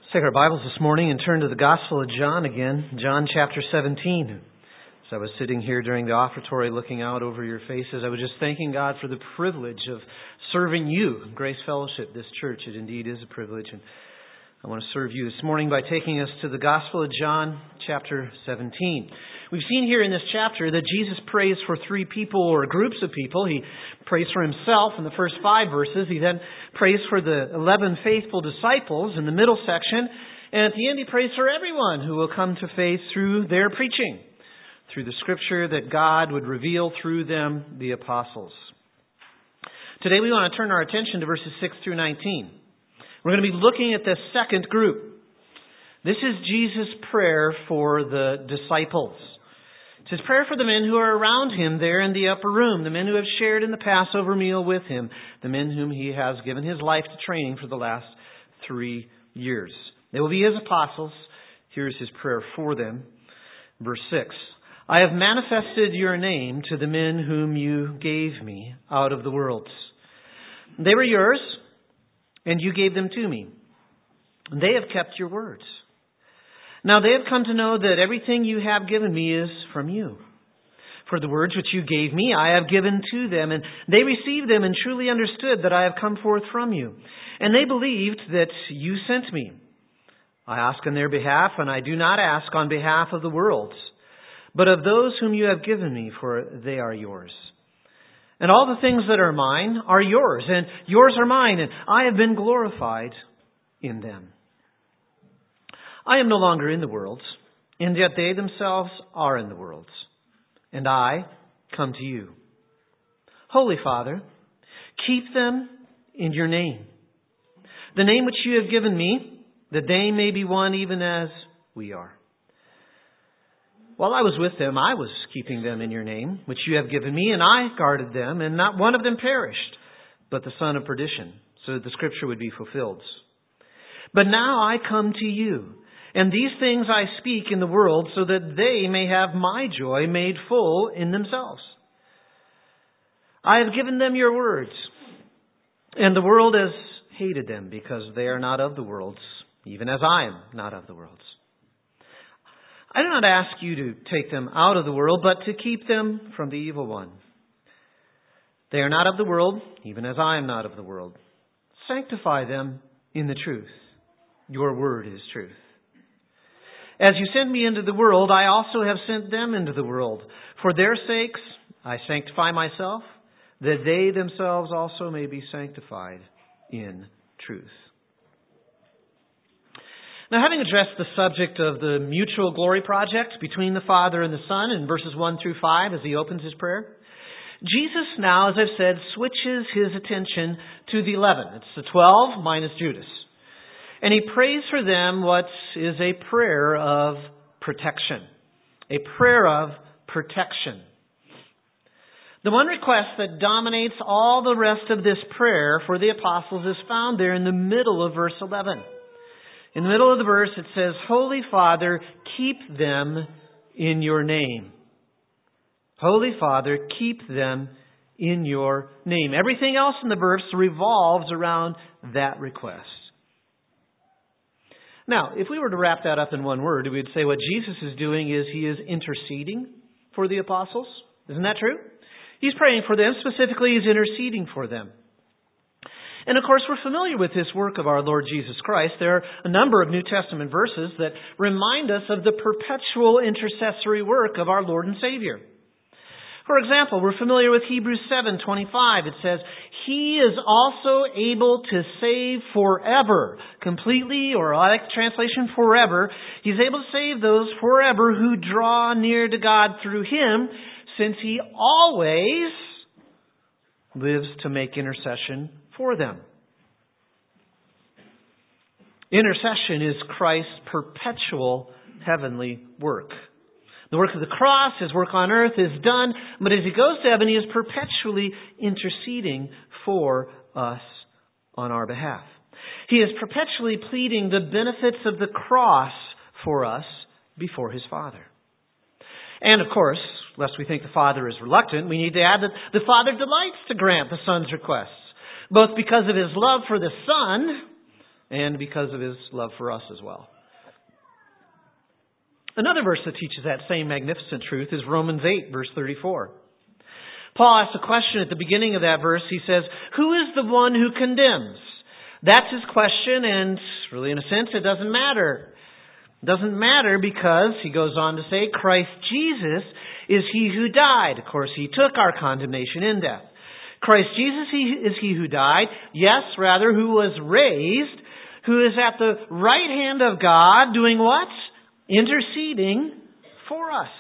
Let's take our Bibles this morning and turn to the Gospel of John again, John chapter 17. As I was sitting here during the offertory looking out over your faces, I was just thanking God for the privilege of serving you, Grace Fellowship, this church. It indeed is a privilege, and I want to serve you this morning by taking us to the Gospel of John chapter 17. We've seen here in this chapter that Jesus prays for three people or groups of people. He prays for himself in the first 5 verses. He then prays for the 11 faithful disciples in the middle section. And at the end, he prays for everyone who will come to faith through their preaching, through the Scripture that God would reveal through them, the apostles. Today we want to turn our attention to verses 6 through 19. We're going to be looking at the second group. This is Jesus' prayer for the disciples. It's his prayer for the men who are around him there in the upper room, the men who have shared in the Passover meal with him, the men whom he has given his life to training for the last 3 years. They will be his apostles. Here's his prayer for them. Verse 6. I have manifested your name to the men whom you gave me out of the world. They were yours, and you gave them to me. They have kept your words. Now they have come to know that everything you have given me is from you. For the words which you gave me, I have given to them, and they received them and truly understood that I have come forth from you. And they believed that you sent me. I ask on their behalf, and I do not ask on behalf of the world, but of those whom you have given me, for they are yours. And all the things that are mine are yours, and yours are mine, and I have been glorified in them. I am no longer in the world, and yet they themselves are in the world, and I come to you. Holy Father, keep them in your name, the name which you have given me, that they may be one even as we are. While I was with them, I was keeping them in your name, which you have given me, and I guarded them, and not one of them perished, but the son of perdition, so that the scripture would be fulfilled. But now I come to you, and these things I speak in the world, so that they may have my joy made full in themselves. I have given them your words, and the world has hated them, because they are not of the world, even as I am not of the world. I do not ask you to take them out of the world, but to keep them from the evil one. They are not of the world, even as I am not of the world. Sanctify them in the truth. Your word is truth. As you sent me into the world, I also have sent them into the world. For their sakes, I sanctify myself, that they themselves also may be sanctified in truth. Now, having addressed the subject of the mutual glory project between the Father and the Son in verses 1 through 5 as he opens his prayer, Jesus now, as I've said, switches his attention to the 11. It's the 12 minus Judas. And he prays for them what is a prayer of protection. A prayer of protection. The one request that dominates all the rest of this prayer for the apostles is found there in the middle of verse 11. In the middle of the verse it says, Holy Father, keep them in your name. Holy Father, keep them in your name. Everything else in the verse revolves around that request. Now, if we were to wrap that up in one word, we would say what Jesus is doing is he is interceding for the apostles. Isn't that true? He's praying for them. Specifically, he's interceding for them. And of course, we're familiar with this work of our Lord Jesus Christ. There are a number of New Testament verses that remind us of the perpetual intercessory work of our Lord and Savior. For example, we're familiar with Hebrews 7:25. It says, He is also able to save forever, completely, or like translation, forever. He's able to save those forever who draw near to God through Him, since He always lives to make intercession for them. Intercession is Christ's perpetual heavenly work. The work of the cross, His work on earth is done, but as He goes to heaven, He is perpetually interceding for us on our behalf. He is perpetually pleading the benefits of the cross for us before His Father. And of course, lest we think the Father is reluctant, we need to add that the Father delights to grant the Son's requests, both because of His love for the Son, and because of His love for us as well. Another verse that teaches that same magnificent truth is Romans 8, verse 34. Paul asks a question at the beginning of that verse. He says, "Who is the one who condemns?" That's his question, and really in a sense it doesn't matter. It doesn't matter because, he goes on to say, Christ Jesus is He who died. Of course, He took our condemnation in death. Christ Jesus is He who died, yes, rather, who was raised, who is at the right hand of God, doing what? Interceding for us.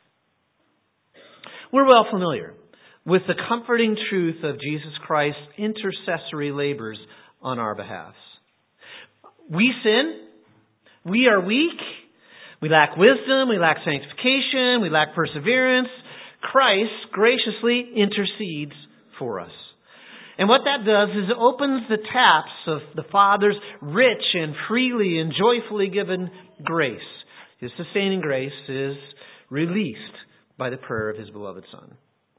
We're well familiar with the comforting truth of Jesus Christ's intercessory labors on our behalf. We sin. We are weak. We lack wisdom. We lack sanctification. We lack perseverance. Christ graciously intercedes for us. And what that does is it opens the taps of the Father's rich and freely and joyfully given grace. His sustaining grace is released by the prayer of His beloved Son.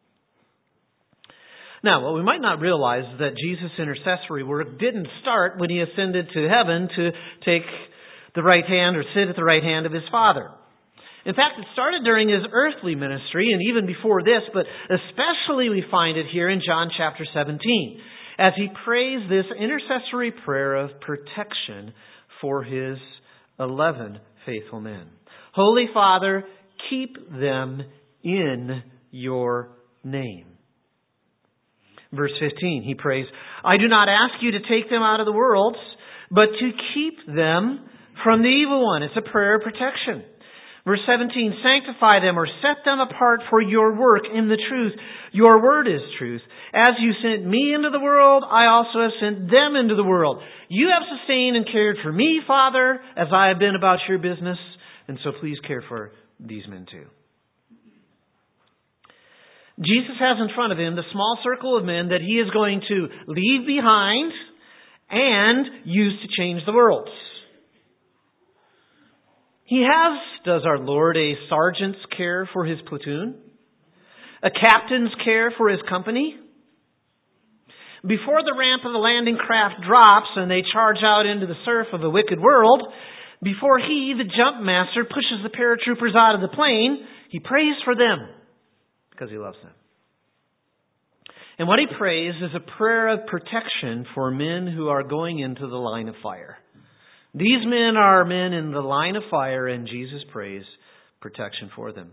Now, what we might not realize is that Jesus' intercessory work didn't start when He ascended to heaven to take the right hand or sit at the right hand of His Father. In fact, it started during His earthly ministry and even before this, but especially we find it here in John chapter 17 as He prays this intercessory prayer of protection for His 11 faithful men. Holy Father, keep them in Your name. Verse 15, He prays, I do not ask You to take them out of the world, but to keep them from the evil one. It's a prayer of protection. Verse 17, sanctify them or set them apart for Your work in the truth. Your word is truth. As You sent Me into the world, I also have sent them into the world. You have sustained and cared for Me, Father, as I have been about Your business. And so please care for these men too. Jesus has in front of Him the small circle of men that He is going to leave behind and use to change the world. He has, does our Lord, a sergeant's care for his platoon, a captain's care for his company. Before the ramp of the landing craft drops and they charge out into the surf of a wicked world, before he, the jump master, pushes the paratroopers out of the plane, he prays for them because he loves them. And what he prays is a prayer of protection for men who are going into the line of fire. These men are men in the line of fire, and Jesus prays protection for them.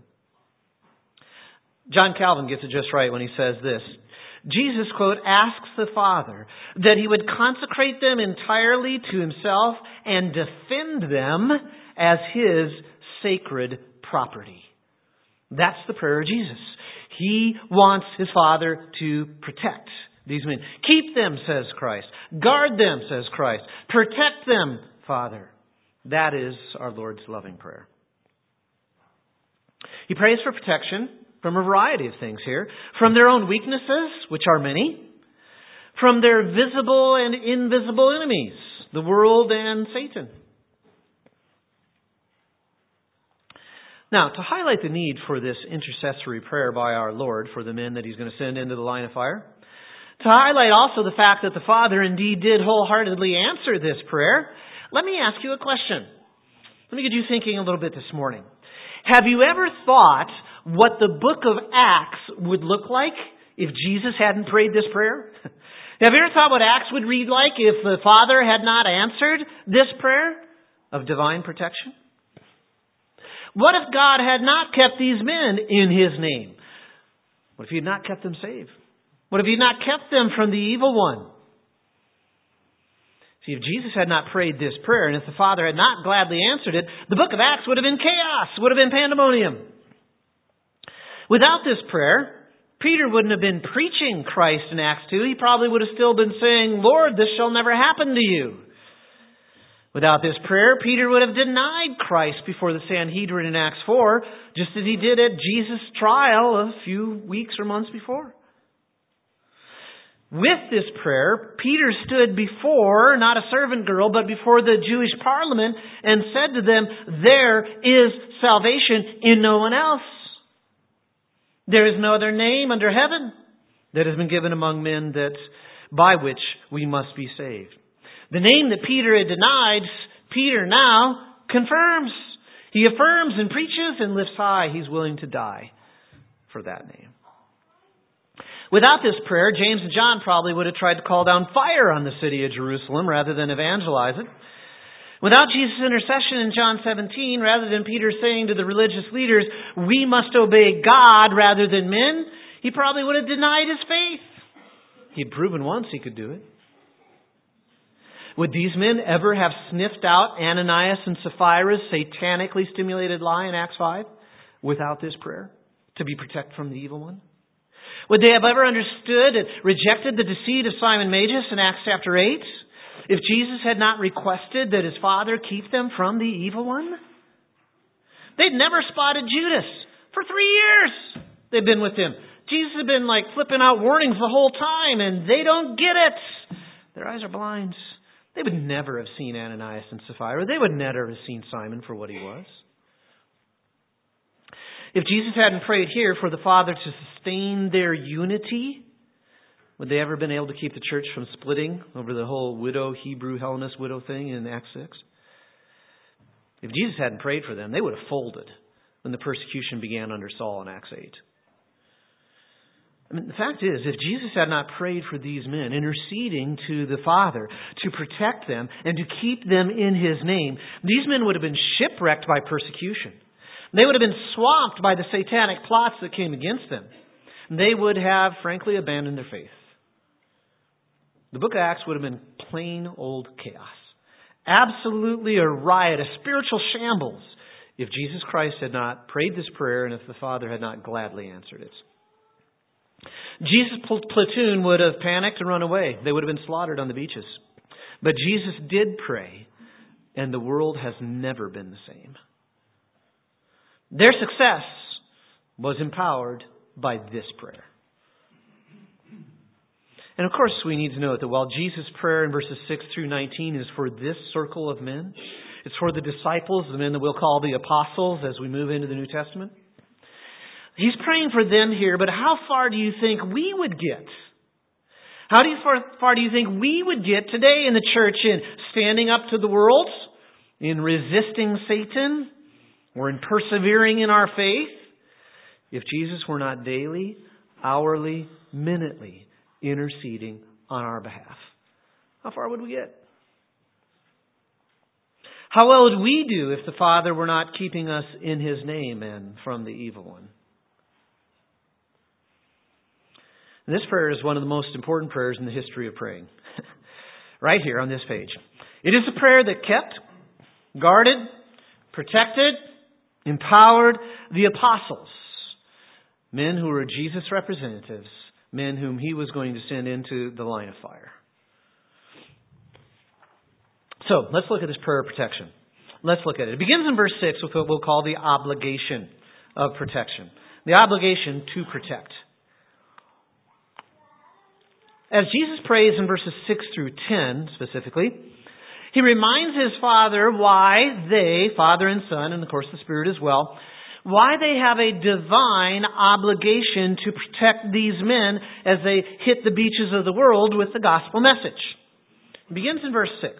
John Calvin gets it just right when he says this. Jesus, quote, asks the Father that He would consecrate them entirely to Himself and defend them as His sacred property. That's the prayer of Jesus. He wants His Father to protect these men. Keep them, says Christ. Guard them, says Christ. Protect them, Father. That is our Lord's loving prayer. He prays for protection from a variety of things here. From their own weaknesses, which are many. From their visible and invisible enemies, the world and Satan. Now, to highlight the need for this intercessory prayer by our Lord for the men that He's going to send into the line of fire, to highlight also the fact that the Father indeed did wholeheartedly answer this prayer, let me ask you a question. Let me get you thinking a little bit this morning. Have you ever thought what the book of Acts would look like if Jesus hadn't prayed this prayer? Have you ever thought what Acts would read like if the Father had not answered this prayer of divine protection? What if God had not kept these men in His name? What if He had not kept them safe? What if He had not kept them from the evil one? See, if Jesus had not prayed this prayer, and if the Father had not gladly answered it, the book of Acts would have been chaos, would have been pandemonium. Without this prayer, Peter wouldn't have been preaching Christ in Acts 2. He probably would have still been saying, Lord, this shall never happen to you. Without this prayer, Peter would have denied Christ before the Sanhedrin in Acts 4, just as he did at Jesus' trial a few weeks or months before. With this prayer, Peter stood before, not a servant girl, but before the Jewish parliament and said to them, there is salvation in no one else. There is no other name under heaven that has been given among men that by which we must be saved. The name that Peter had denied, Peter now confirms. He affirms and preaches and lifts high. He's willing to die for that name. Without this prayer, James and John probably would have tried to call down fire on the city of Jerusalem rather than evangelize it. Without Jesus' intercession in John 17, rather than Peter saying to the religious leaders, we must obey God rather than men, he probably would have denied his faith. He'd proven once he could do it. Would these men ever have sniffed out Ananias and Sapphira's satanically stimulated lie in Acts 5 without this prayer to be protected from the evil one? Would they have ever understood and rejected the deceit of Simon Magus in Acts chapter 8 if Jesus had not requested that his Father keep them from the evil one? They'd never spotted Judas for 3 years. They've been with him. Jesus had been flipping out warnings the whole time, and they don't get it. Their eyes are blind. They would never have seen Ananias and Sapphira. They would never have seen Simon for what he was. If Jesus hadn't prayed here for the Father to sustain their unity, would they ever been able to keep the church from splitting over the whole widow, Hebrew, Hellenist widow thing in Acts 6? If Jesus hadn't prayed for them, they would have folded when the persecution began under Saul in Acts 8. The fact is, if Jesus had not prayed for these men, interceding to the Father to protect them and to keep them in His name, these men would have been shipwrecked by persecution. They would have been swamped by the satanic plots that came against them. They would have, frankly, abandoned their faith. The book of Acts would have been plain old chaos. Absolutely a riot, a spiritual shambles, if Jesus Christ had not prayed this prayer and if the Father had not gladly answered it. Jesus' platoon would have panicked and run away. They would have been slaughtered on the beaches. But Jesus did pray, and the world has never been the same. Their success was empowered by this prayer. And of course, we need to note that while Jesus' prayer in verses 6 through 19 is for this circle of men, it's for the disciples, the men that we'll call the apostles as we move into the New Testament. He's praying for them here, but how far do you think we would get? How far do you think we would get today in the church in standing up to the world, in resisting Satan, or in persevering in our faith, if Jesus were not daily, hourly, minutely interceding on our behalf? How far would we get? How well would we do if the Father were not keeping us in His name and from the evil one? This prayer is one of the most important prayers in the history of praying. Right here on this page. It is a prayer that kept, guarded, protected, empowered the apostles. Men who were Jesus' representatives. Men whom He was going to send into the line of fire. So, let's look at this prayer of protection. Let's look at it. It begins in verse 6 with what we'll call the obligation of protection. The obligation to protect. As Jesus prays in verses 6 through 10 specifically, He reminds His Father why they, Father and Son, and of course the Spirit as well, why they have a divine obligation to protect these men as they hit the beaches of the world with the gospel message. It begins in verse 6.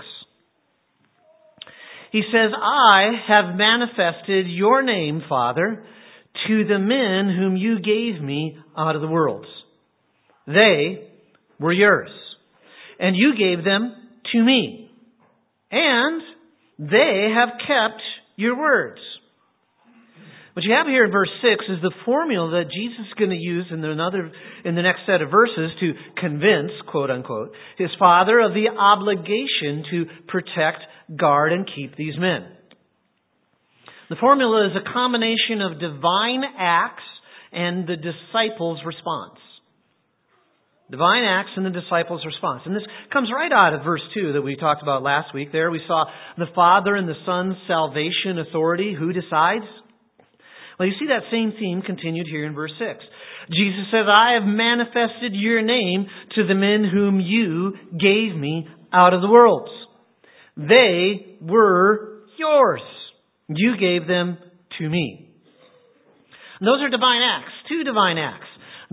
He says, I have manifested your name, Father, to the men whom you gave me out of the world. They were yours, and you gave them to me, and they have kept your words. What you have here in verse 6 is the formula that Jesus is going to use in the next set of verses to convince, quote unquote, His Father of the obligation to protect, guard, and keep these men. The formula is a combination of divine acts and the disciples' response. Divine acts and the disciples' response. And this comes right out of verse 2 that we talked about last week. There we saw the Father and the Son's salvation authority. Who decides? Well, you see that same theme continued here in verse 6. Jesus says, I have manifested your name to the men whom you gave me out of the world. They were yours. You gave them to me. And those are divine acts, two divine acts.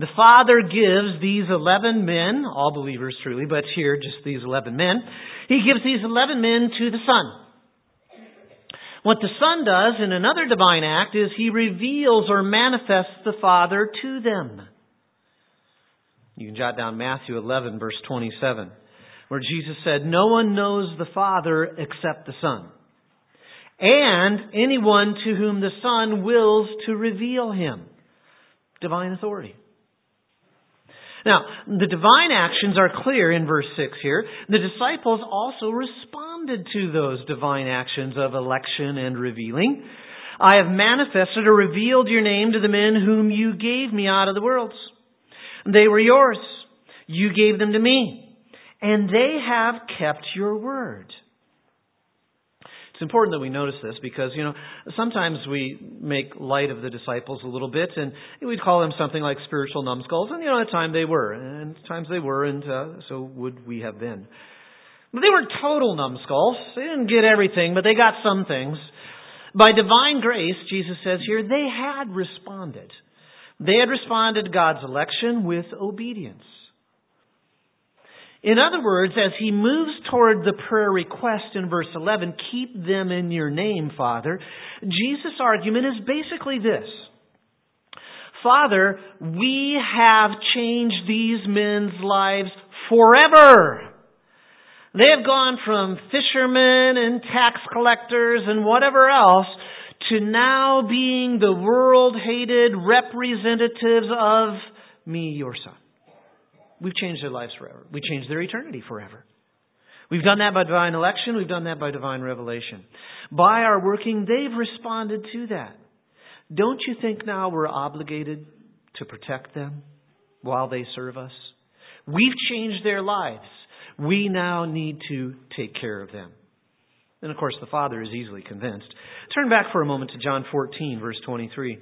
The Father gives these 11 men, all believers truly, but here just these 11 men, He gives these 11 men to the Son. What the Son does in another divine act is He reveals or manifests the Father to them. You can jot down Matthew 11, verse 27, where Jesus said, "No one knows the Father except the Son, and anyone to whom the Son wills to reveal Him." Divine authority. Now, the divine actions are clear in verse 6 here. The disciples also responded to those divine actions of election and revealing. "I have manifested or revealed your name to the men whom you gave me out of the worlds. They were yours. You gave them to me, and they have kept your word." It's important that we notice this because, sometimes we make light of the disciples a little bit, and we'd call them something like spiritual numbskulls. And, at times they were, and so would we have been. But they weren't total numbskulls. They didn't get everything, but they got some things. By divine grace, Jesus says here, they had responded. They had responded to God's election with obedience. In other words, as He moves toward the prayer request in verse 11, "Keep them in your name, Father," Jesus' argument is basically this: "Father, we have changed these men's lives forever. They have gone from fishermen and tax collectors and whatever else to now being the world-hated representatives of me, your Son. We've changed their lives forever. We changed their eternity forever. We've done that by divine election. We've done that by divine revelation. By our working, they've responded to that. Don't you think now we're obligated to protect them while they serve us? We've changed their lives. We now need to take care of them." And of course, the Father is easily convinced. Turn back for a moment to John 14, verse 23.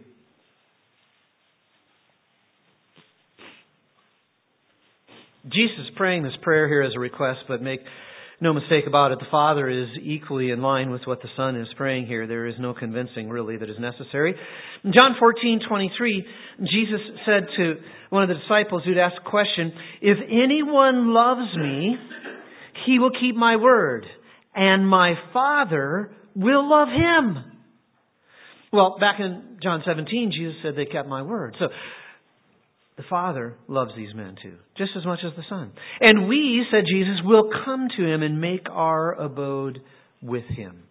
Jesus is praying this prayer here as a request, but make no mistake about it, the Father is equally in line with what the Son is praying here. There is no convincing, really, that is necessary. In John 14:23, Jesus said to one of the disciples who'd asked a question, "If anyone loves me, he will keep my word, and my Father will love him." Well, back in John 17, Jesus said they kept my word. So the Father loves these men too, just as much as the Son. "And we," said Jesus, "will come to Him and make our abode with Him."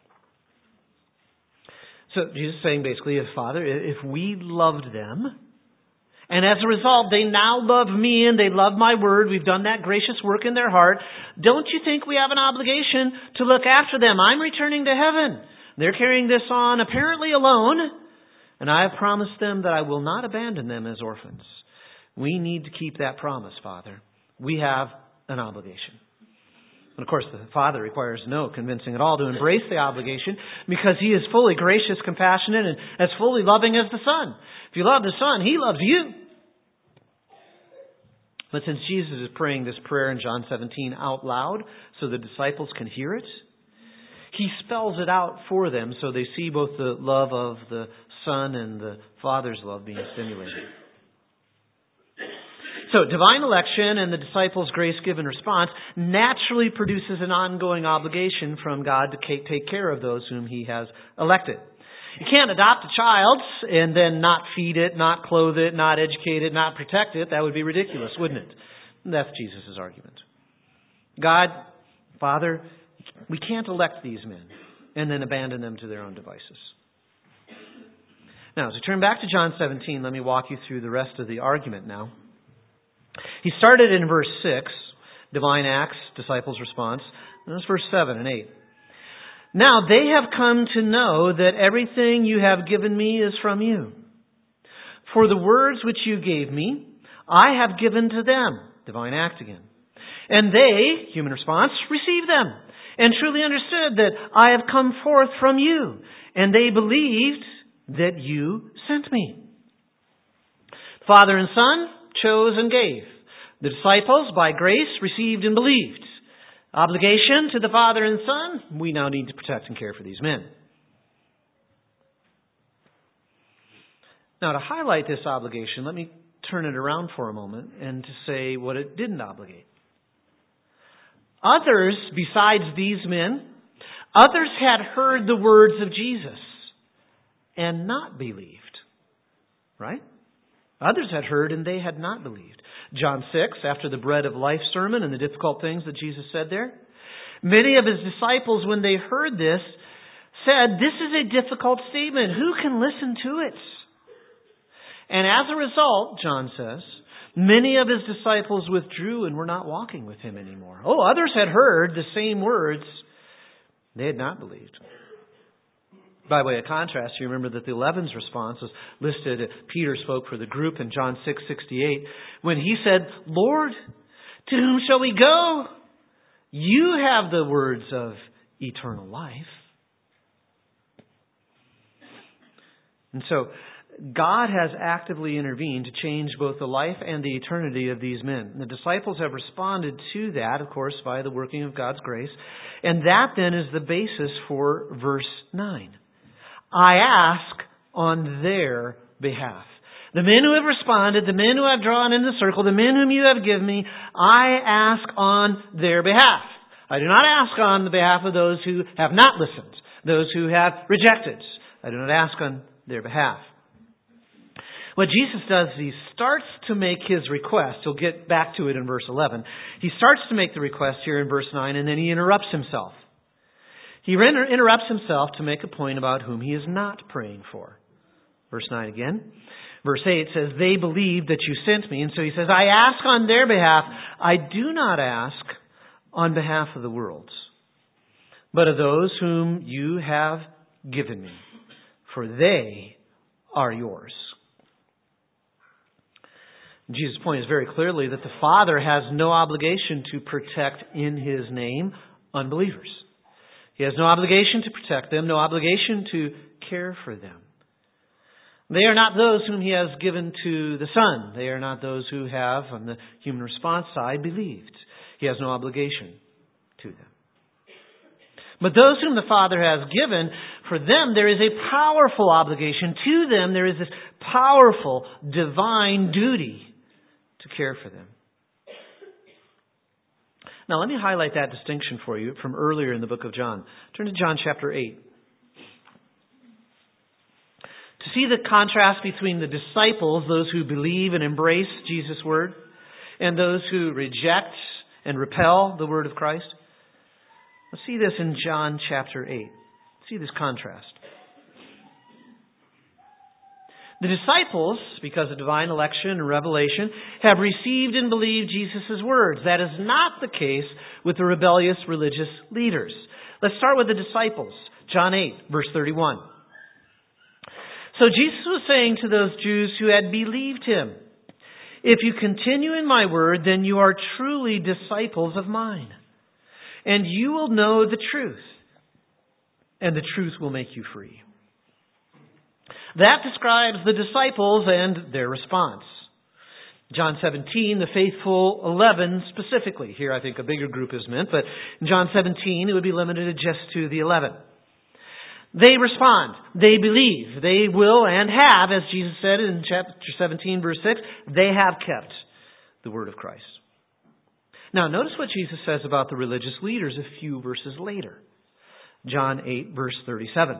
So Jesus is saying basically, if we loved them, and as a result they now love me and they love my word, we've done that gracious work in their heart, don't you think we have an obligation to look after them? I'm returning to heaven. They're carrying this on apparently alone, and I have promised them that I will not abandon them as orphans. We need to keep that promise, Father. We have an obligation. And of course, the Father requires no convincing at all to embrace the obligation because He is fully gracious, compassionate, and as fully loving as the Son. If you love the Son, He loves you. But since Jesus is praying this prayer in John 17 out loud so the disciples can hear it, He spells it out for them so they see both the love of the Son and the Father's love being stimulated. So, divine election and the disciples' grace-given response naturally produces an ongoing obligation from God to take care of those whom He has elected. You can't adopt a child and then not feed it, not clothe it, not educate it, not protect it. That would be ridiculous, wouldn't it? And that's Jesus' argument. God, Father, we can't elect these men and then abandon them to their own devices. Now, as we turn back to John 17, let me walk you through the rest of the argument now. He started in verse 6, divine acts, disciples' response. And it's verse 7 and 8. "Now they have come to know that everything you have given me is from you. For the words which you gave me, I have given to them." Divine act again. "And they," human response, "received them, and truly understood that I have come forth from you. And they believed that you sent me." Father and Son chose and gave. The disciples, by grace, received and believed. Obligation to the Father and Son, we now need to protect and care for these men. Now, to highlight this obligation, let me turn it around for a moment and to say what it didn't obligate. Others, besides these men, others had heard the words of Jesus and not believed. Right? Others had heard and they had not believed. John 6, after the bread of life sermon and the difficult things that Jesus said there, many of His disciples, when they heard this, said, "This is a difficult statement. Who can listen to it?" And as a result, John says, many of His disciples withdrew and were not walking with Him anymore. Oh, others had heard the same words. They had not believed. By way of contrast, you remember that the 11's response was listed. Peter spoke for the group in John 6:68 when he said, "Lord, to whom shall we go? You have the words of eternal life." And so, God has actively intervened to change both the life and the eternity of these men. The disciples have responded to that, of course, by the working of God's grace. And that then is the basis for verse 9. I ask on their behalf. The men who have responded, the men who I've drawn in the circle, the men whom you have given me, I ask on their behalf. I do not ask on the behalf of those who have not listened, those who have rejected. I do not ask on their behalf. What Jesus does is He starts to make His request. He'll get back to it in verse 11. He starts to make the request here in verse 9, and then He interrupts Himself. He interrupts Himself to make a point about whom He is not praying for. Verse 9 again. Verse 8 says, they believe that you sent me. And so He says, I ask on their behalf. I do not ask on behalf of the world's, but of those whom you have given me, for they are yours. Jesus' point is very clearly that the Father has no obligation to protect in His name unbelievers. He has no obligation to protect them, no obligation to care for them. They are not those whom He has given to the Son. They are not those who have, on the human response side, believed. He has no obligation to them. But those whom the Father has given, for them there is a powerful obligation. To them there is this powerful divine duty to care for them. Now let me highlight that distinction for you from earlier in the book of John. Turn to John chapter 8. To see the contrast between the disciples, those who believe and embrace Jesus' word, and those who reject and repel the word of Christ. Let's see this in John chapter 8. See this contrast. The disciples, because of divine election and revelation, have received and believed Jesus' words. That is not the case with the rebellious religious leaders. Let's start with the disciples. John 8, verse 31. So Jesus was saying to those Jews who had believed Him, if you continue in my word, then you are truly disciples of mine. And you will know the truth, and the truth will make you free. That describes the disciples and their response. John 17, the faithful 11 specifically. Here I think a bigger group is meant, but in John 17 it would be limited just to the 11. They respond. They believe. They will and have, as Jesus said in chapter 17, verse 6, they have kept the word of Christ. Now, notice what Jesus says about the religious leaders a few verses later. John 8, verse 37.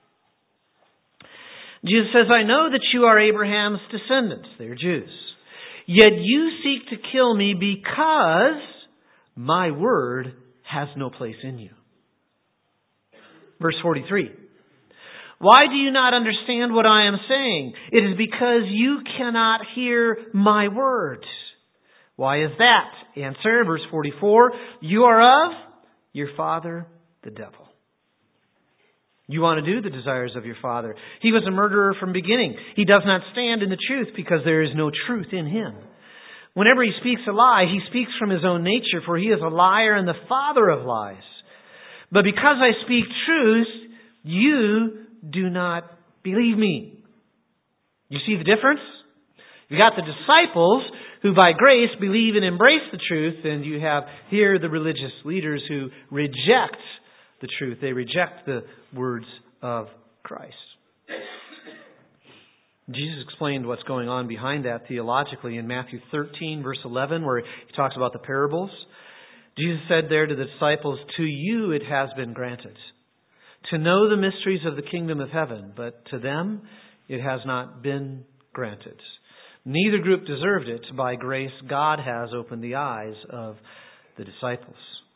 Jesus says, I know that you are Abraham's descendants. They're Jews. Yet you seek to kill me because my word has no place in you. Verse 43. Why do you not understand what I am saying? It is because you cannot hear my words. Why is that? Answer, verse 44. You are of your father, the devil. You want to do the desires of your father. He was a murderer from beginning. He does not stand in the truth because there is no truth in him. Whenever he speaks a lie, he speaks from his own nature, for he is a liar and the father of lies. But because I speak truth, you do not believe me. You see the difference? You got the disciples who by grace believe and embrace the truth, and you have here the religious leaders who reject the truth. They reject the words of Christ. Jesus explained what's going on behind that theologically in Matthew 13, verse 11, where he talks about the parables. Jesus said there to the disciples, "To you it has been granted to know the mysteries of the kingdom of heaven, but to them it has not been granted. Neither group deserved it. By grace, God has opened the eyes of the disciples."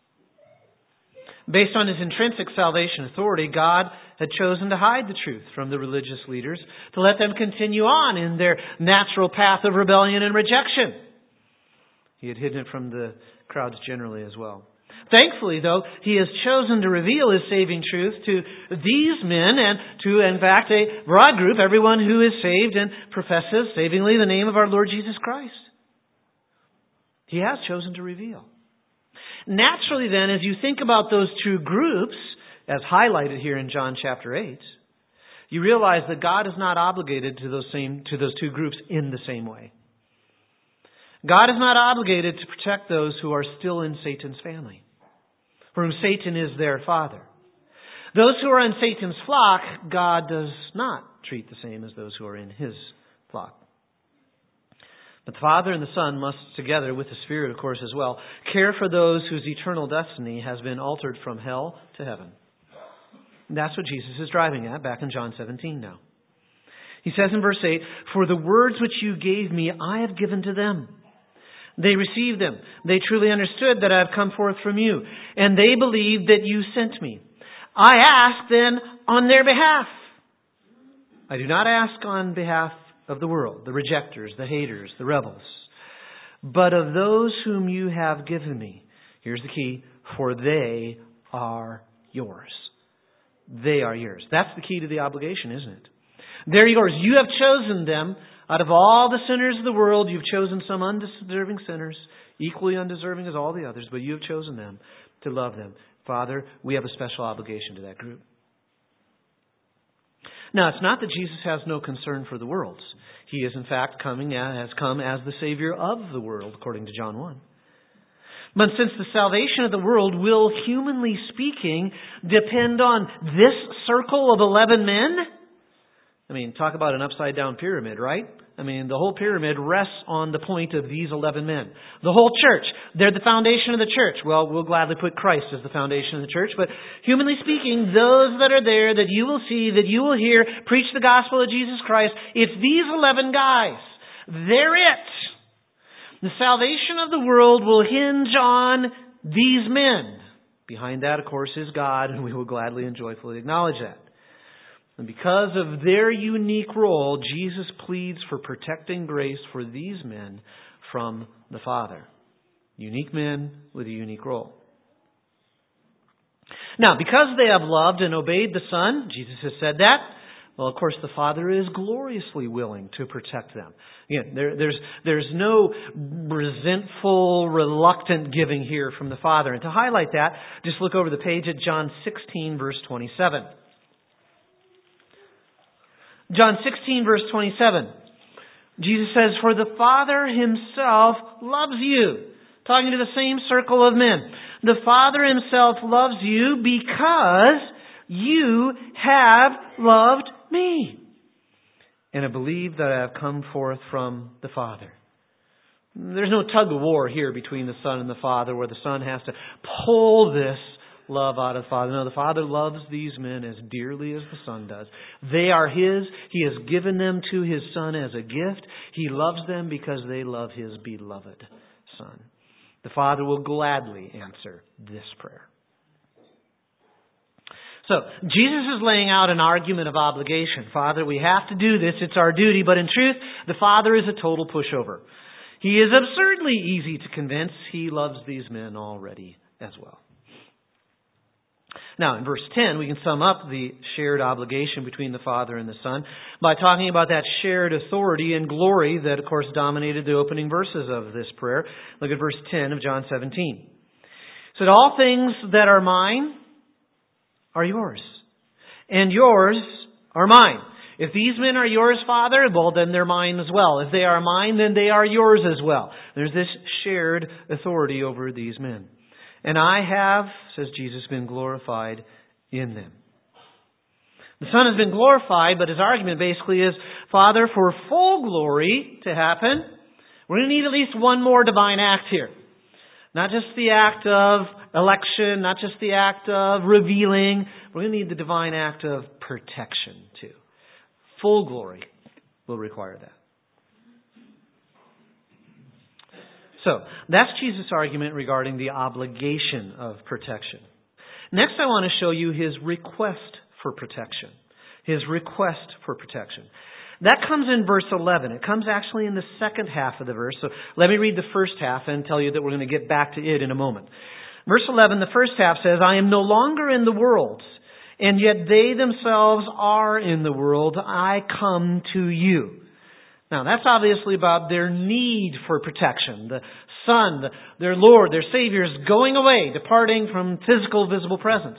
Based on His intrinsic salvation authority, God had chosen to hide the truth from the religious leaders, to let them continue on in their natural path of rebellion and rejection. He had hidden it from the crowds generally as well. Thankfully, though, He has chosen to reveal His saving truth to these men and to, in fact, a broad group, everyone who is saved and professes savingly the name of our Lord Jesus Christ. He has chosen to reveal. Naturally, then, as you think about those two groups, as highlighted here in John chapter 8, you realize that God is not obligated to those two groups in the same way. God is not obligated to protect those who are still in Satan's family, for whom Satan is their father. Those who are in Satan's flock, God does not treat the same as those who are in His flock. But the Father and the Son must, together with the Spirit, of course, as well, care for those whose eternal destiny has been altered from hell to heaven. And that's what Jesus is driving at back in John 17 now. He says in verse 8, "For the words which you gave me, I have given to them. They received them. They truly understood that I have come forth from you, and they believed that you sent me. I ask then on their behalf. I do not ask on behalf of the world, the rejectors, the haters, the rebels, but of those whom you have given me." Here's the key: "For they are yours." They are yours. That's the key to the obligation, isn't it? They're yours. You have chosen them. Out of all the sinners of the world, you've chosen some undeserving sinners, equally undeserving as all the others, but you have chosen them to love them. Father, we have a special obligation to that group. Now, it's not that Jesus has no concern for the world. He is, in fact, has come as the Savior of the world, according to John 1. But since the salvation of the world will, humanly speaking, depend on this circle of 11 men, talk about an upside-down pyramid, right? The whole pyramid rests on the point of these 11 men. The whole church, they're the foundation of the church. Well, we'll gladly put Christ as the foundation of the church, but humanly speaking, those that are there, that you will see, that you will hear, preach the gospel of Jesus Christ, it's these 11 guys. They're it. The salvation of the world will hinge on these men. Behind that, of course, is God, and we will gladly and joyfully acknowledge that. And because of their unique role, Jesus pleads for protecting grace for these men from the Father. Unique men with a unique role. Now, because they have loved and obeyed the Son, Jesus has said that, well, of course, the Father is gloriously willing to protect them. Again, there's no resentful, reluctant giving here from the Father. And to highlight that, just look over the page at John 16, verse 27. John 16, verse 27. Jesus says, "For the Father Himself loves you." Talking to the same circle of men. "The Father Himself loves you because you have loved me, and I believe that I have come forth from the Father." There's no tug of war here between the Son and the Father, where the Son has to pull this love out of the Father. No, the Father loves these men as dearly as the Son does. They are His. He has given them to His Son as a gift. He loves them because they love His beloved Son. The Father will gladly answer this prayer. So, Jesus is laying out an argument of obligation. Father, we have to do this. It's our duty. But in truth, the Father is a total pushover. He is absurdly easy to convince. He loves these men already as well. Now, in verse 10, we can sum up the shared obligation between the Father and the Son by talking about that shared authority and glory that, of course, dominated the opening verses of this prayer. Look at verse 10 of John 17. It said, "All things that are mine are yours, and yours are mine." If these men are yours, Father, well, then they're mine as well. If they are mine, then they are yours as well. There's this shared authority over these men. "And I have," says Jesus, "been glorified in them." The Son has been glorified, but His argument basically is Father, for full glory to happen, we're going to need at least one more divine act here. Not just the act of election, not just the act of revealing. We're going to need the divine act of protection too. Full glory will require that. So, that's Jesus' argument regarding the obligation of protection. Next, I want to show you his request for protection. His request for protection. That comes in verse 11. It comes actually in the second half of the verse. So let me read the first half and tell you that we're going to get back to it in a moment. Verse 11, the first half says, I am no longer in the world, and yet they themselves are in the world. I come to you. Now, that's obviously about their need for protection. The Son, their Lord, their Savior is going away, departing from physical, visible presence.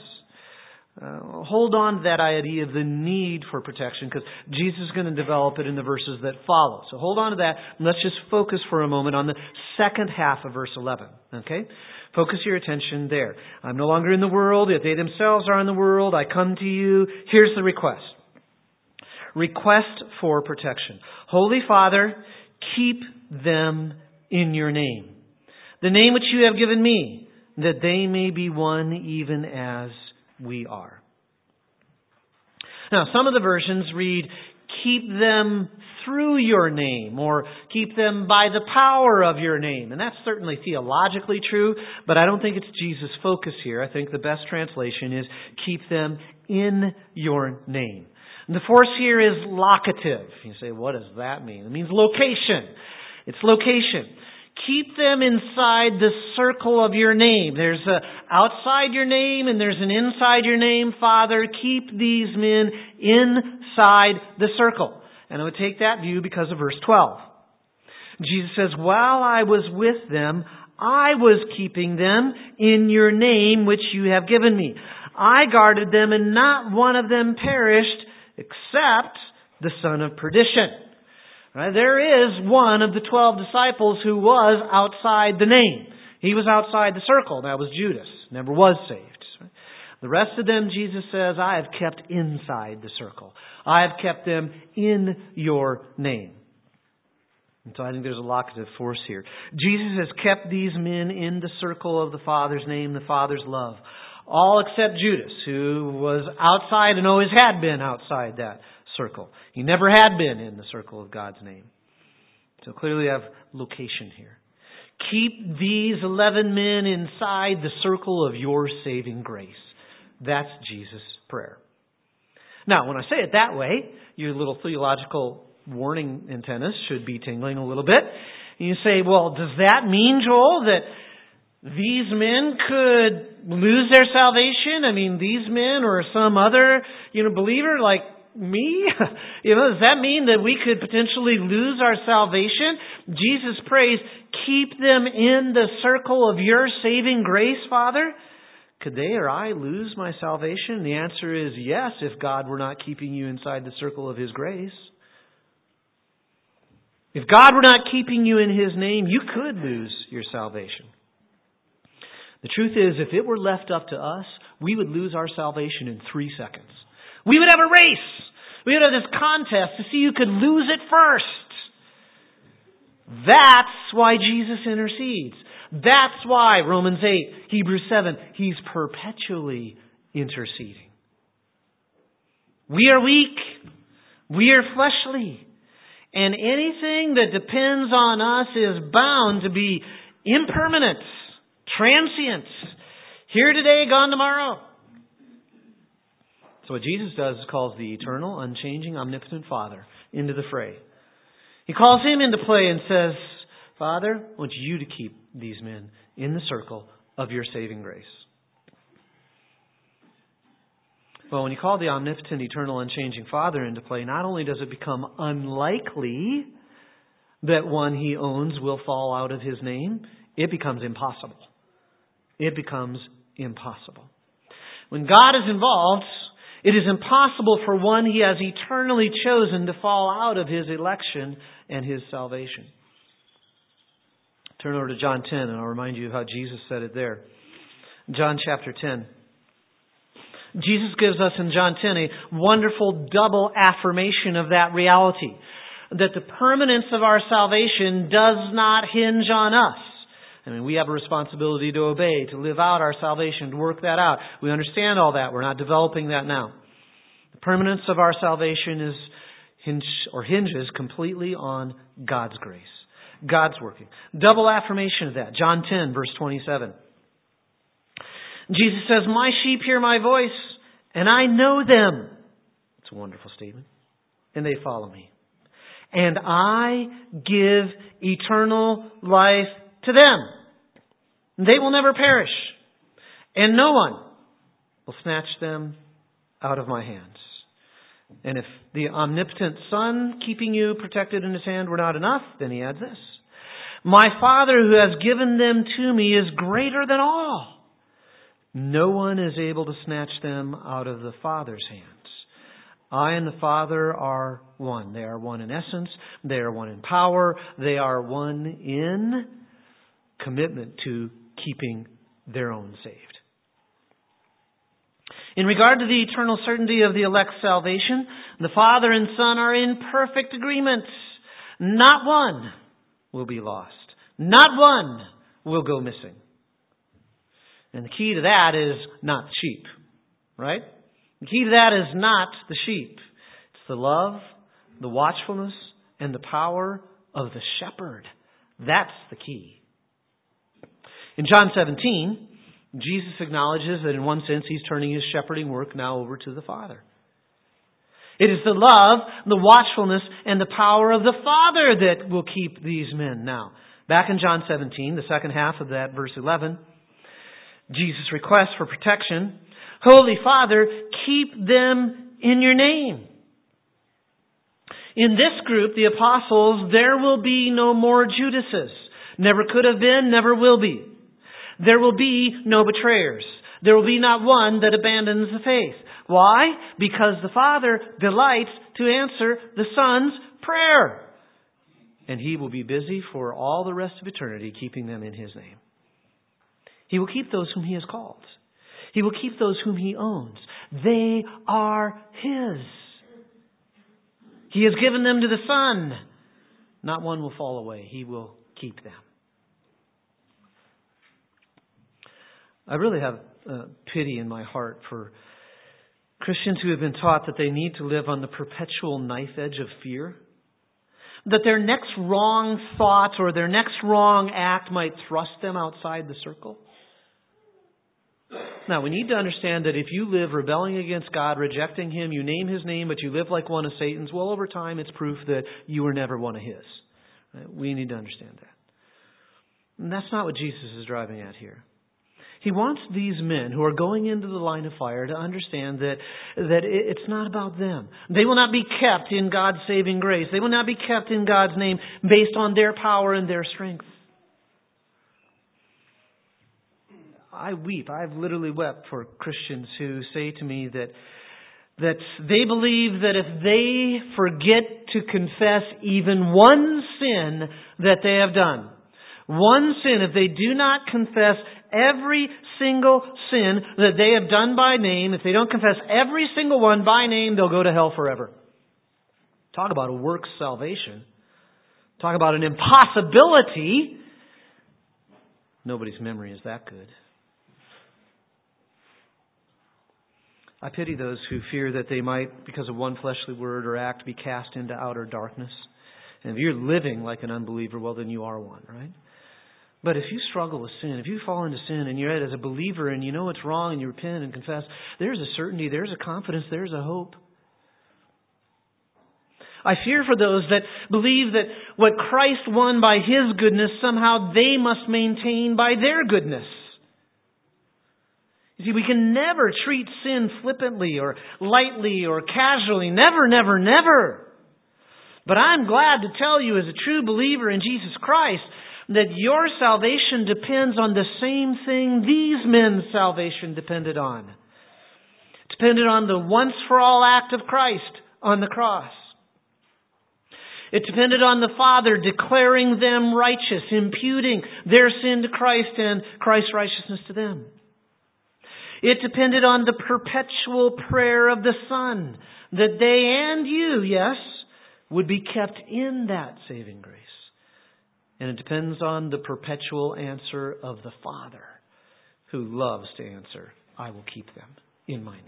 Hold on to that idea of the need for protection, because Jesus is going to develop it in the verses that follow. So hold on to that, and let's just focus for a moment on the second half of verse 11. Okay? Focus your attention there. I'm no longer in the world, yet they themselves are in the world. I come to you. Here's the request. Request for protection. Holy Father, keep them in your name, the name which you have given me, that they may be one even as we are. Now, some of the versions read, keep them through your name, or keep them by the power of your name. And that's certainly theologically true, but I don't think it's Jesus' focus here. I think the best translation is, keep them in your name. And the force here is locative. You say, what does that mean? It means location. It's location. Keep them inside the circle of your name. There's a outside your name and there's an inside your name. Father, keep these men inside the circle. And I would take that view because of verse 12. Jesus says, while I was with them, I was keeping them in your name which you have given me. I guarded them, and not one of them perished except the son of perdition. Right? There is one of the 12 disciples who was outside the name. He was outside the circle. That was Judas. Never was saved. Right? The rest of them, Jesus says, I have kept inside the circle. I have kept them in your name. And so I think there's a locative force here. Jesus has kept these men in the circle of the Father's name, the Father's love. All except Judas, who was outside and always had been outside that circle. He never had been in the circle of God's name. So clearly we have location here. Keep these 11 men inside the circle of your saving grace. That's Jesus' prayer. Now, when I say it that way, your little theological warning antennas should be tingling a little bit. And you say, well, does that mean, Joel, that these men could lose their salvation? I mean, these men or some other, believer like me? Does that mean that we could potentially lose our salvation? Jesus prays, keep them in the circle of your saving grace, Father. Could they or I lose my salvation? The answer is yes, if God were not keeping you inside the circle of His grace. If God were not keeping you in His name, you could lose your salvation. The truth is, if it were left up to us, we would lose our salvation in 3 seconds. We would have a race. We would have this contest to see who could lose it first. That's why Jesus intercedes. That's why, Romans 8, Hebrews 7, He's perpetually interceding. We are weak. We are fleshly. And anything that depends on us is bound to be impermanent, transient. Here today, gone tomorrow. So what Jesus does is calls the eternal, unchanging, omnipotent Father into the fray. He calls Him into play and says, Father, I want you to keep these men in the circle of your saving grace. Well, when you call the omnipotent, eternal, unchanging Father into play, not only does it become unlikely that one He owns will fall out of His name, it becomes impossible. It becomes impossible. When God is involved, it is impossible for one He has eternally chosen to fall out of His election and His salvation. Turn over to John 10 and I'll remind you of how Jesus said it there. John chapter 10. Jesus gives us in John 10 a wonderful double affirmation of that reality. That the permanence of our salvation does not hinge on us. I mean, we have a responsibility to obey, to live out our salvation, to work that out. We understand all that. We're not developing that now. The permanence of our salvation hinges completely on God's grace. God's working. Double affirmation of that. John 10, verse 27. Jesus says, "My sheep hear my voice, and I know them." It's a wonderful statement. "And they follow me. And I give eternal life to them. They will never perish, and no one will snatch them out of my hands." And if the omnipotent Son keeping you protected in His hand were not enough, then He adds this: "My Father who has given them to me is greater than all. No one is able to snatch them out of the Father's hands. I and the Father are one." They are one in essence. They are one in power. They are one in commitment to keeping their own saved. In regard to the eternal certainty of the elect's salvation, the Father and Son are in perfect agreement. Not one will be lost. Not one will go missing. And the key to that is not the sheep, right? The key to that is not the sheep. It's the love, the watchfulness, and the power of the shepherd. That's the key. In John 17, Jesus acknowledges that in one sense He's turning His shepherding work now over to the Father. It is the love, the watchfulness, and the power of the Father that will keep these men now. Back in John 17, the second half of that, verse 11, Jesus requests for protection. "Holy Father, keep them in your name." In this group, the apostles, there will be no more Judases. Never could have been, never will be. There will be no betrayers. There will be not one that abandons the faith. Why? Because the Father delights to answer the Son's prayer. And He will be busy for all the rest of eternity keeping them in His name. He will keep those whom He has called. He will keep those whom He owns. They are His. He has given them to the Son. Not one will fall away. He will keep them. I really have pity in my heart for Christians who have been taught that they need to live on the perpetual knife edge of fear. That their next wrong thought or their next wrong act might thrust them outside the circle. Now, we need to understand that if you live rebelling against God, rejecting Him, you name His name, but you live like one of Satan's, well, over time it's proof that you were never one of His. We need to understand that. And that's not what Jesus is driving at here. He wants these men who are going into the line of fire to understand that it's not about them. They will not be kept in God's saving grace. They will not be kept in God's name based on their power and their strength. I weep. I've literally wept for Christians who say to me that they believe that if they forget to confess even one sin that they have done, one sin, if they do not confess every single sin that they have done by name, if they don't confess every single one by name, they'll go to hell forever. Talk about a works salvation. Talk about an impossibility. Nobody's memory is that good. I pity those who fear that they might, because of one fleshly word or act, be cast into outer darkness. And if you're living like an unbeliever, well, then you are one, right? But if you struggle with sin, if you fall into sin and you're as a believer and you know it's wrong and you repent and confess, there's a certainty, there's a confidence, there's a hope. I fear for those that believe that what Christ won by His goodness, somehow they must maintain by their goodness. You see, we can never treat sin flippantly or lightly or casually. Never, never, never. But I'm glad to tell you as a true believer in Jesus Christ that your salvation depends on the same thing these men's salvation depended on. It depended on the once-for-all act of Christ on the cross. It depended on the Father declaring them righteous, imputing their sin to Christ and Christ's righteousness to them. It depended on the perpetual prayer of the Son, that they and you, yes, would be kept in that saving grace. And it depends on the perpetual answer of the Father, who loves to answer, I will keep them in my name.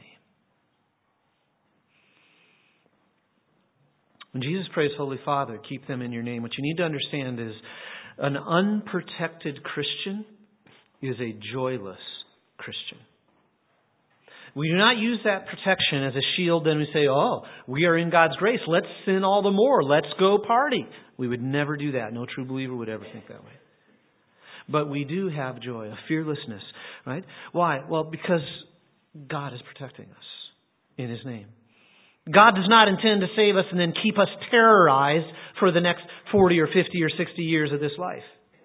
When Jesus prays, Holy Father, keep them in your name, what you need to understand is an unprotected Christian is a joyless Christian. We do not use that protection as a shield and we say, oh, we are in God's grace. Let's sin all the more. Let's go party. We would never do that. No true believer would ever think that way. But we do have joy, a fearlessness, right? Why? Well, because God is protecting us in His name. God does not intend to save us and then keep us terrorized for the next 40 or 50 or 60 years of this life.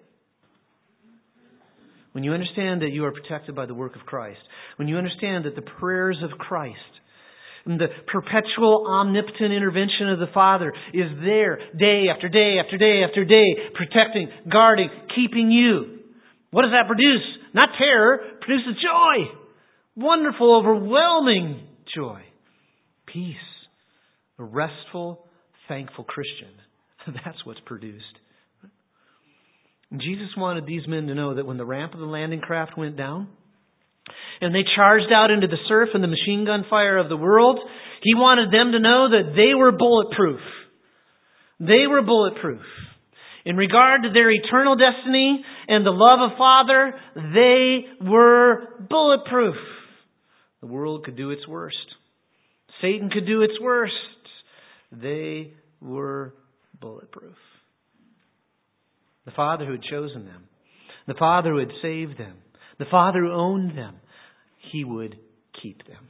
When you understand that you are protected by the work of Christ, when you understand that the prayers of Christ and the perpetual omnipotent intervention of the Father is there day after day after day after day, protecting, guarding, keeping you. What does that produce? Not terror, it produces joy. Wonderful, overwhelming joy. Peace. A restful, thankful Christian. That's what's produced. And Jesus wanted these men to know that when the ramp of the landing craft went down, and they charged out into the surf and the machine gun fire of the world, He wanted them to know that they were bulletproof. They were bulletproof. In regard to their eternal destiny and the love of Father, they were bulletproof. The world could do its worst. Satan could do its worst. They were bulletproof. The Father who had chosen them, the Father who had saved them, the Father who owned them, He would keep them.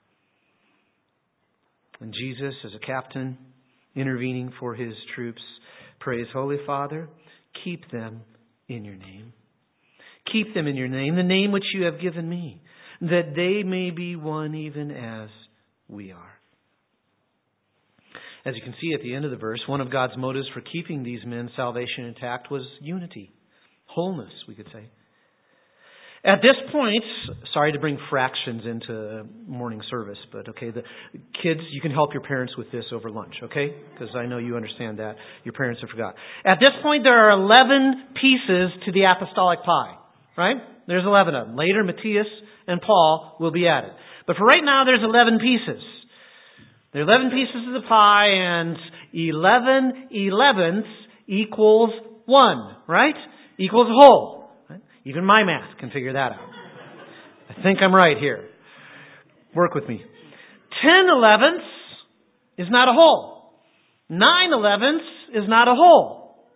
And Jesus, as a captain intervening for His troops, prays, Holy Father, keep them in your name. Keep them in your name, the name which you have given me, that they may be one even as we are. As you can see at the end of the verse, one of God's motives for keeping these men's salvation intact was unity, wholeness, we could say. At this point, sorry to bring fractions into morning service, but okay, the kids, you can help your parents with this over lunch, okay? Because I know you understand that. Your parents have forgot. At this point, there are 11 pieces to the apostolic pie, right? There's 11 of them. Later, Matthias and Paul will be added. But for right now, there's 11 pieces. There are 11 pieces of the pie, and 11 elevenths equals 1, right? Equals a whole. Right? Even my math can figure that out. I think I'm right here. Work with me. 10 elevenths is not a whole. 9 elevenths is not a whole.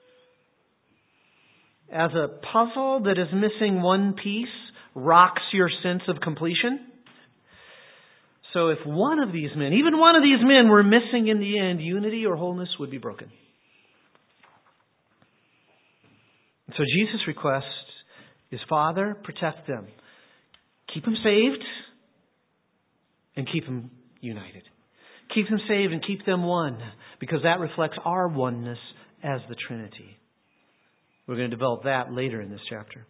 As a puzzle that is missing one piece rocks your sense of completion. So if one of these men, even one of these men were missing in the end, unity or wholeness would be broken. So Jesus' request is, Father, protect them. Keep them saved and keep them united. Keep them saved and keep them one, because that reflects our oneness as the Trinity. We're going to develop that later in this chapter.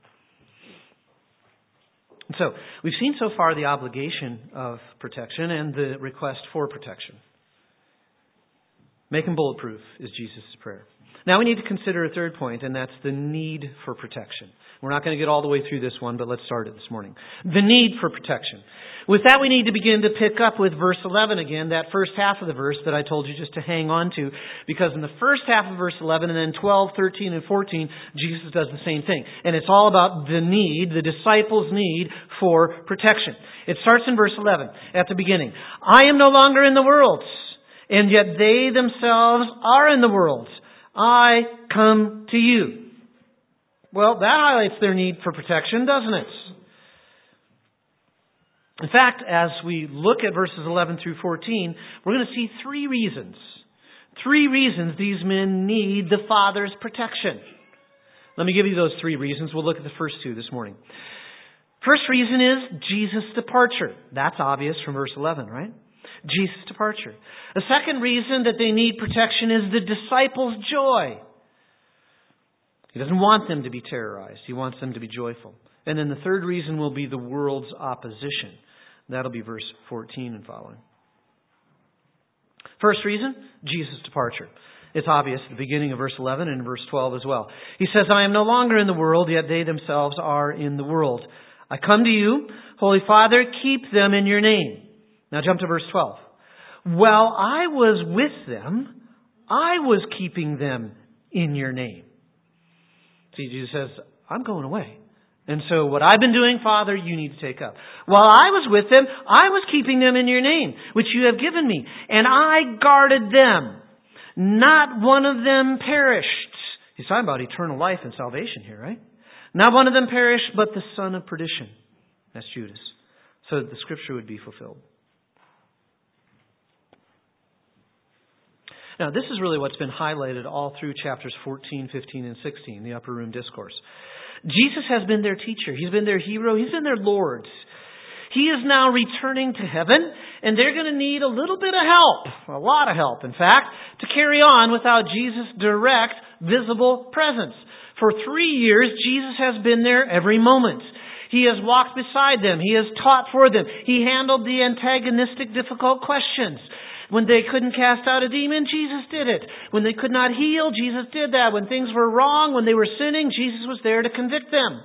So, we've seen so far the obligation of protection and the request for protection. Make them bulletproof is Jesus' prayer. Now we need to consider a third point, and that's the need for protection. We're not going to get all the way through this one, but let's start it this morning. The need for protection. With that, we need to begin to pick up with verse 11 again, that first half of the verse that I told you just to hang on to, because in the first half of verse 11 and then 12, 13, and 14, Jesus does the same thing. And it's all about the need, the disciples' need for protection. It starts in verse 11 at the beginning. I am no longer in the world, and yet they themselves are in the world. I come to you. Well, that highlights their need for protection, doesn't it? In fact, as we look at verses 11 through 14, we're going to see three reasons. Three reasons these men need the Father's protection. Let me give you those three reasons. We'll look at the first two this morning. First reason is Jesus' departure. That's obvious from verse 11, right? Jesus' departure. The second reason that they need protection is the disciples' joy. He doesn't want them to be terrorized. He wants them to be joyful. And then the third reason will be the world's opposition. That'll be verse 14 and following. First reason, Jesus' departure. It's obvious at the beginning of verse 11 and verse 12 as well. He says, I am no longer in the world, yet they themselves are in the world. I come to you, Holy Father, keep them in your name. Now jump to verse 12. While I was with them, I was keeping them in your name. See, Jesus says, I'm going away. And so what I've been doing, Father, you need to take up. While I was with them, I was keeping them in your name, which you have given me. And I guarded them. Not one of them perished. He's talking about eternal life and salvation here, right? Not one of them perished, but the son of perdition. That's Judas. So that the scripture would be fulfilled. Now, this is really what's been highlighted all through chapters 14, 15, and 16, the upper room discourse. Jesus has been their teacher. He's been their hero. He's been their Lord. He is now returning to heaven, and they're going to need a little bit of help, a lot of help, in fact, to carry on without Jesus' direct, visible presence. For 3 years, Jesus has been there every moment. He has walked beside them. He has taught for them. He handled the antagonistic, difficult questions. When they couldn't cast out a demon, Jesus did it. When they could not heal, Jesus did that. When things were wrong, when they were sinning, Jesus was there to convict them.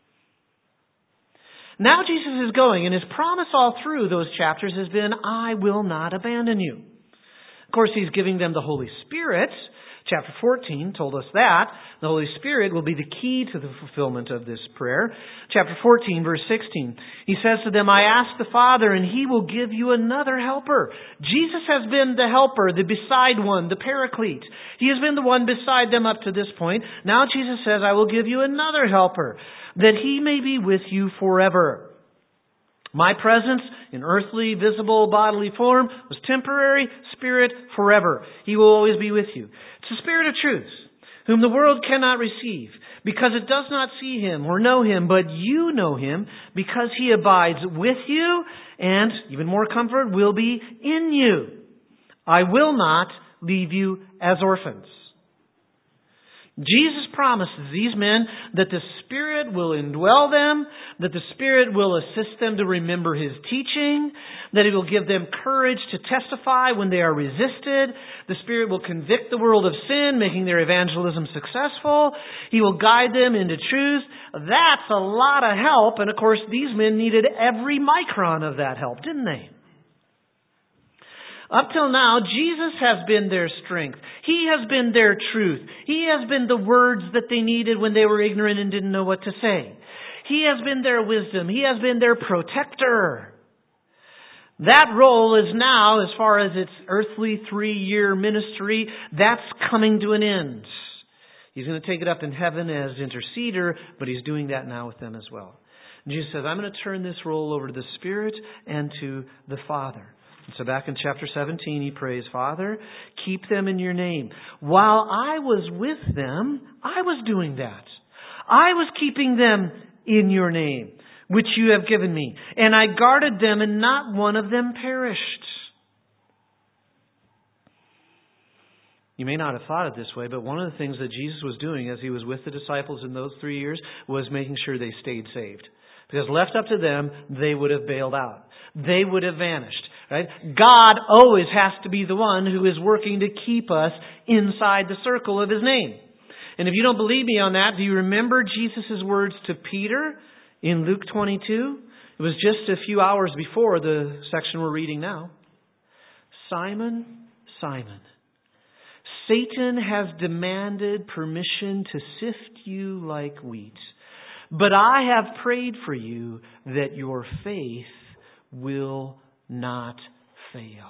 Now Jesus is going, and His promise all through those chapters has been, I will not abandon you. Of course, He's giving them the Holy Spirit. Chapter 14 told us that. The Holy Spirit will be the key to the fulfillment of this prayer. Chapter 14, verse 16. He says to them, I ask the Father, and He will give you another helper. Jesus has been the helper, the beside one, the paraclete. He has been the one beside them up to this point. Now Jesus says, I will give you another helper, that He may be with you forever. My presence in earthly, visible, bodily form was temporary, spirit forever. He will always be with you. It's the Spirit of truth, whom the world cannot receive, because it does not see Him or know Him, but you know Him, because He abides with you, and, even more comfort, will be in you. I will not leave you as orphans. Jesus promises these men that the Spirit will indwell them, that the Spirit will assist them to remember His teaching, that He will give them courage to testify when they are resisted. The Spirit will convict the world of sin, making their evangelism successful. He will guide them into truth. That's a lot of help, and of course these men needed every micron of that help, didn't they? Up till now, Jesus has been their strength. He has been their truth. He has been the words that they needed when they were ignorant and didn't know what to say. He has been their wisdom. He has been their protector. That role is now, as far as its earthly 3-year ministry, that's coming to an end. He's going to take it up in heaven as interceder, but He's doing that now with them as well. And Jesus says, I'm going to turn this role over to the Spirit and to the Father. And so back in chapter 17, He prays, Father, keep them in your name. While I was with them, I was doing that. I was keeping them in your name, which you have given me. And I guarded them, and not one of them perished. You may not have thought it this way, but one of the things that Jesus was doing as He was with the disciples in those 3 years was making sure they stayed saved. Because left up to them, they would have bailed out. They would have vanished. Right? God always has to be the one who is working to keep us inside the circle of His name. And if you don't believe me on that, do you remember Jesus' words to Peter in Luke 22? It was just a few hours before the section we're reading now. Simon, Simon, Satan has demanded permission to sift you like wheat. But I have prayed for you that your faith will not fail.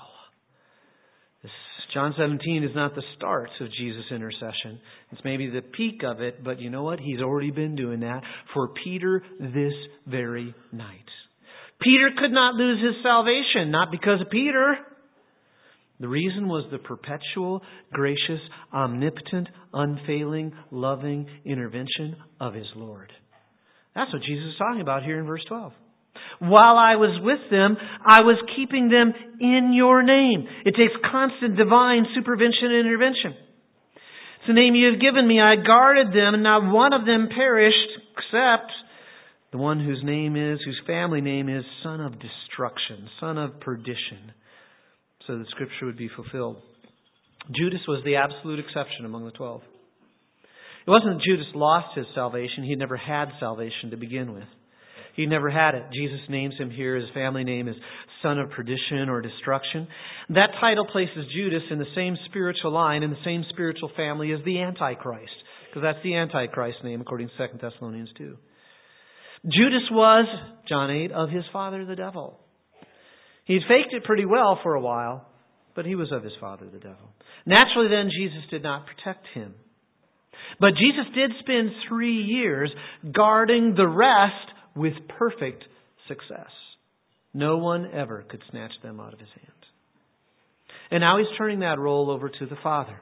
John 17 is not the start of Jesus' intercession. It's maybe the peak of it, but you know what? He's already been doing that for Peter this very night. Peter could not lose his salvation, not because of Peter. The reason was the perpetual, gracious, omnipotent, unfailing, loving intervention of his Lord. That's what Jesus is talking about here in verse 12. While I was with them, I was keeping them in your name. It takes constant divine supervision and intervention. It's the name you have given me. I guarded them, and not one of them perished, except The one whose family name is son of destruction, son of perdition, so that Scripture would be fulfilled. Judas was the absolute exception among the 12. It wasn't that Judas lost his salvation. He never had salvation to begin with. He never had it. Jesus names him here. His family name is son of perdition or destruction. That title places Judas in the same spiritual line, in the same spiritual family as the Antichrist, because that's the Antichrist name according to 2 Thessalonians 2. Judas was, John 8, of his father the devil. He'd faked it pretty well for a while, but he was of his father the devil. Naturally then, Jesus did not protect him. But Jesus did spend 3 years guarding the rest with perfect success. No one ever could snatch them out of his hand. And now he's turning that role over to the Father.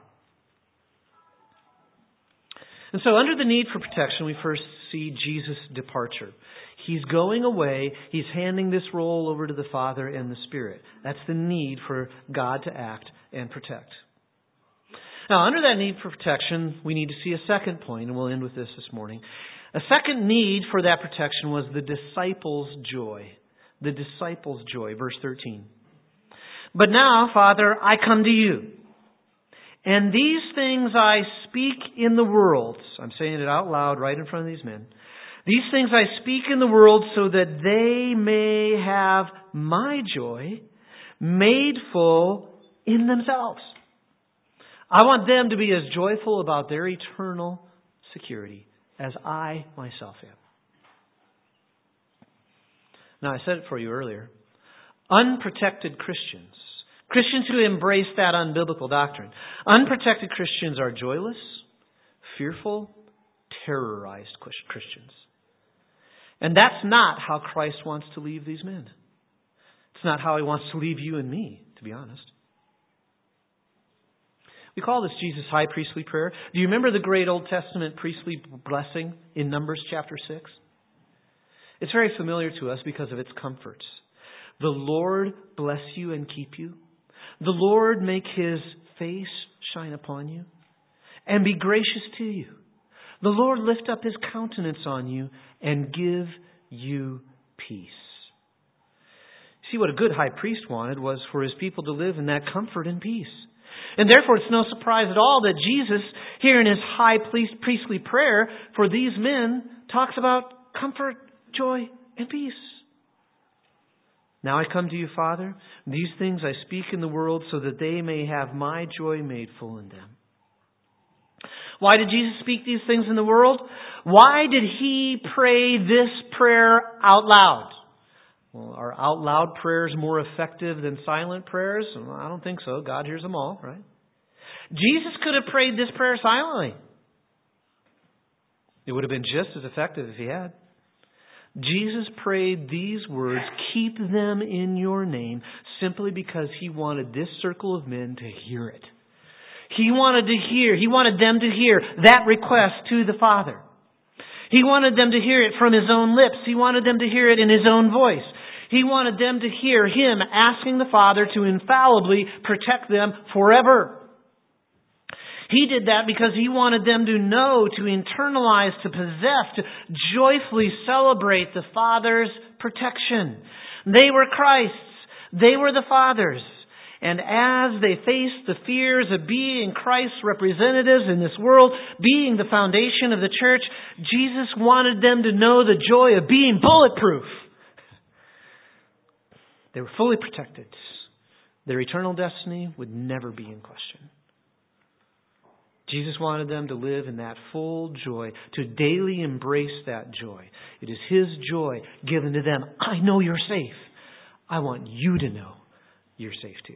And so under the need for protection, we first see Jesus' departure. He's going away. He's handing this role over to the Father and the Spirit. That's the need for God to act and protect. Now, under that need for protection, we need to see a second point, and we'll end with this morning. A second need for that protection was the disciples' joy. The disciples' joy, verse 13. But now, Father, I come to you. And these things I speak in the world. I'm saying it out loud right in front of these men. These things I speak in the world so that they may have my joy made full in themselves. I want them to be as joyful about their eternal security as I myself am. Now, I said it for you earlier. Unprotected Christians, Christians who embrace that unbiblical doctrine, unprotected Christians are joyless, fearful, terrorized Christians. And that's not how Christ wants to leave these men. It's not how He wants to leave you and me, to be honest. We call this Jesus' high priestly prayer. Do you remember the great Old Testament priestly blessing in Numbers chapter 6? It's very familiar to us because of its comforts. The Lord bless you and keep you. The Lord make His face shine upon you and be gracious to you. The Lord lift up His countenance on you and give you peace. See, what a good high priest wanted was for his people to live in that comfort and peace. And therefore, it's no surprise at all that Jesus, here in His high priestly prayer for these men, talks about comfort, joy, and peace. Now I come to you, Father. These things I speak in the world so that they may have my joy made full in them. Why did Jesus speak these things in the world? Why did He pray this prayer out loud? Well, are out loud prayers more effective than silent prayers? Well, I don't think so. God hears them all, right? Jesus could have prayed this prayer silently. It would have been just as effective if He had. Jesus prayed these words, keep them in your name, simply because He wanted this circle of men to hear it. He wanted them to hear that request to the Father. He wanted them to hear it from His own lips. He wanted them to hear it in His own voice. He wanted them to hear Him asking the Father to infallibly protect them forever. He did that because He wanted them to know, to internalize, to possess, to joyfully celebrate the Father's protection. They were Christ's. They were the Father's. And as they faced the fears of being Christ's representatives in this world, being the foundation of the church, Jesus wanted them to know the joy of being bulletproof. They were fully protected. Their eternal destiny would never be in question. Jesus wanted them to live in that full joy, to daily embrace that joy. It is His joy given to them. I know you're safe. I want you to know you're safe too.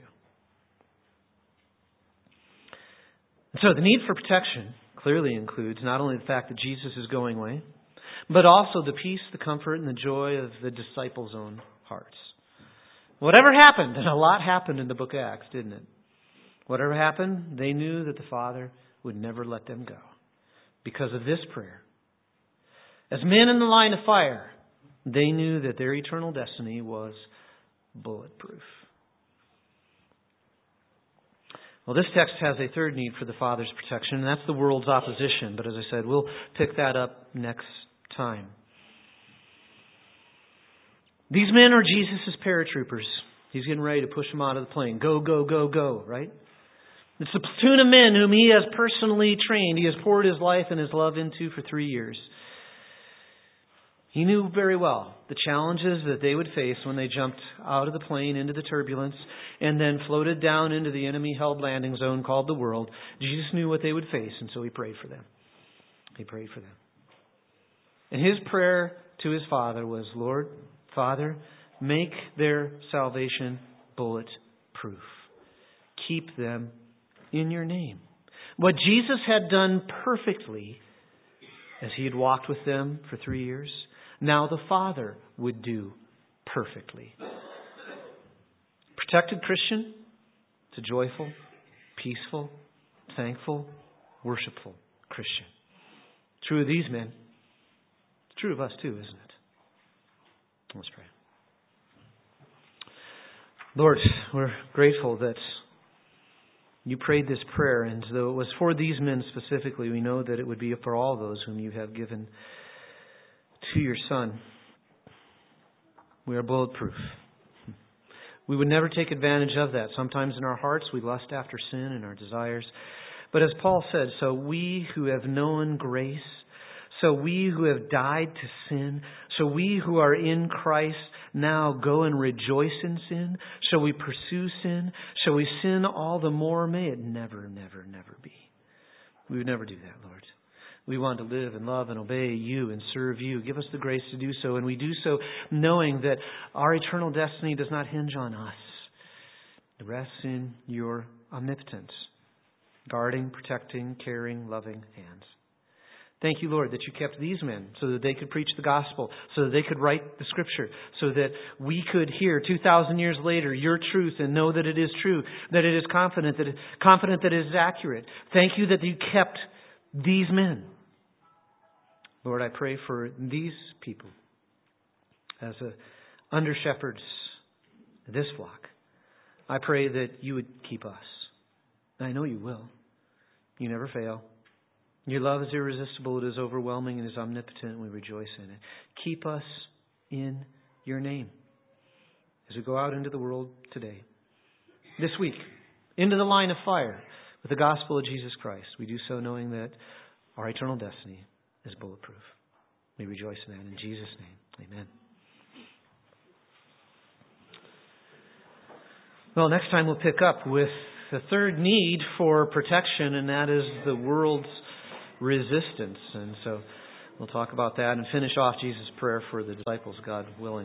So the need for protection clearly includes not only the fact that Jesus is going away, but also the peace, the comfort, and the joy of the disciples' own hearts. Whatever happened, and a lot happened in the book of Acts, didn't it? Whatever happened, they knew that the Father would never let them go because of this prayer. As men in the line of fire, they knew that their eternal destiny was bulletproof. Well, this text has a third need for the Father's protection, and that's the world's opposition. But as I said, we'll pick that up next time. These men are Jesus' paratroopers. He's getting ready to push them out of the plane. Go, go, go, go, right? It's a platoon of men whom He has personally trained. He has poured His life and His love into for 3 years. He knew very well the challenges that they would face when they jumped out of the plane into the turbulence and then floated down into the enemy-held landing zone called the world. Jesus knew what they would face, and so He prayed for them. He prayed for them. And His prayer to His Father was, Lord, Father, make their salvation bulletproof. Keep them in Your name. What Jesus had done perfectly, as He had walked with them for 3 years, now the Father would do perfectly. Protected Christian, it's a joyful, peaceful, thankful, worshipful Christian. True of these men. It's true of us too, isn't it? Let's pray. Lord, we're grateful that You prayed this prayer, and though it was for these men specifically, we know that it would be for all those whom You have given to Your Son. We are bulletproof. We would never take advantage of that. Sometimes in our hearts we lust after sin and our desires. But as Paul said, so we who have known grace, so we who have died to sin, so we who are in Christ now go and rejoice in sin. Shall we pursue sin? Shall we sin all the more? May it never, never, never be. We would never do that, Lord. We want to live and love and obey You and serve You. Give us the grace to do so. And we do so knowing that our eternal destiny does not hinge on us. It rests in Your omnipotence, guarding, protecting, caring, loving hands. Thank You, Lord, that You kept these men so that they could preach the gospel, so that they could write the Scripture, so that we could hear 2,000 years later Your truth and know that it is true, that it is confident that it is accurate. Thank You that You kept these men. Lord, I pray for these people as under shepherds of this flock. I pray that You would keep us. And I know You will. You never fail. Your love is irresistible. It is overwhelming and is omnipotent, and we rejoice in it. Keep us in Your name as we go out into the world today, this week, into the line of fire with the gospel of Jesus Christ. We do so knowing that our eternal destiny is bulletproof. We rejoice in that in Jesus' name. Amen. Well, next time we'll pick up with the third need for protection, and that is the world's resistance. And so we'll talk about that and finish off Jesus' prayer for the disciples, God willing.